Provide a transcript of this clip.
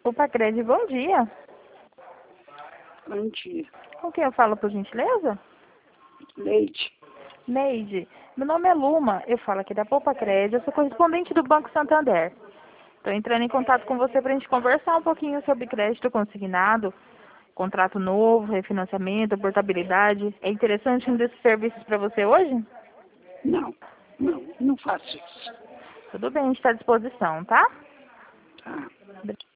Opa, Cred, bom dia. Bom dia. Com quem eu falo, por gentileza? Leite. Neide. Meu nome é Luma, eu falo aqui da Poupa Cred, eu sou correspondente do Banco Santander. Estou entrando em contato com você para a gente conversar um pouquinho sobre crédito consignado, contrato novo, refinanciamento, portabilidade. É interessante um desses serviços para você hoje? Não faço isso. Tudo bem, a gente está à disposição, tá? Tá.